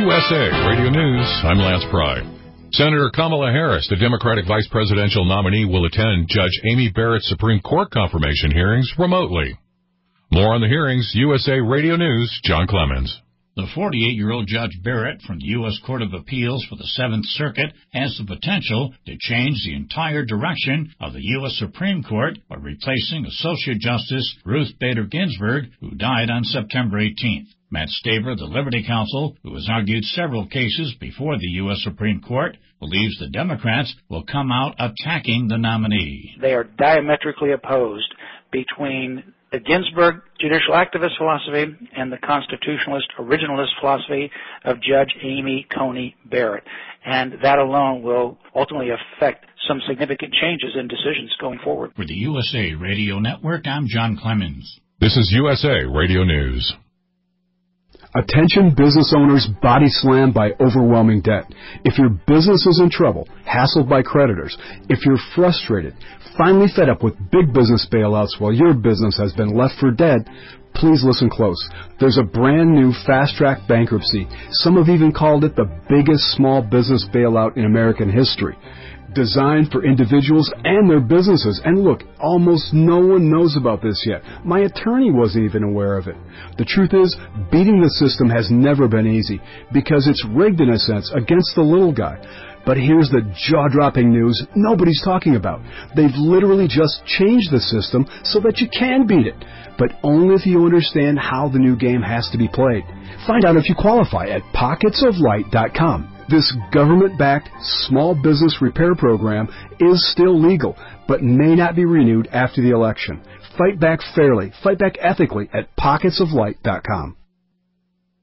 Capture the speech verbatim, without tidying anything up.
U S A Radio News, I'm Lance Pry. Senator Kamala Harris, the Democratic vice presidential nominee, will attend Judge Amy Barrett's Supreme Court confirmation hearings remotely. More on the hearings, U S A Radio News, John Clemens. The forty-eight-year-old Judge Barrett from the U S Court of Appeals for the Seventh Circuit has the potential to change the entire direction of the U S Supreme Court by replacing Associate Justice Ruth Bader Ginsburg, who died on September eighteenth. Matt Staver, the Liberty Counsel, who has argued several cases before the U S Supreme Court, believes the Democrats will come out attacking the nominee. They are diametrically opposed between the Ginsburg judicial activist philosophy and the constitutionalist originalist philosophy of Judge Amy Coney Barrett. And that alone will ultimately affect some significant changes in decisions going forward. For the U S A Radio Network, I'm John Clemens. This is U S A Radio News. Attention business owners body slammed by overwhelming debt. If your business is in trouble, hassled by creditors, if you're frustrated, finally fed up with big business bailouts while your business has been left for dead, please listen close. There's a brand new fast-track bankruptcy. Some have even called it the biggest small business bailout in American history. Designed for individuals and their businesses. And look, almost no one knows about this yet. My attorney wasn't even aware of it. The truth is, beating the system has never been easy because it's rigged in a sense against the little guy. But here's the jaw-dropping news nobody's talking about. They've literally just changed the system so that you can beat it, but only if you understand how the new game has to be played. Find out if you qualify at pockets of light dot com. This government-backed small business repair program is still legal, but may not be renewed after the election. Fight back fairly, fight back ethically at pockets of light dot com.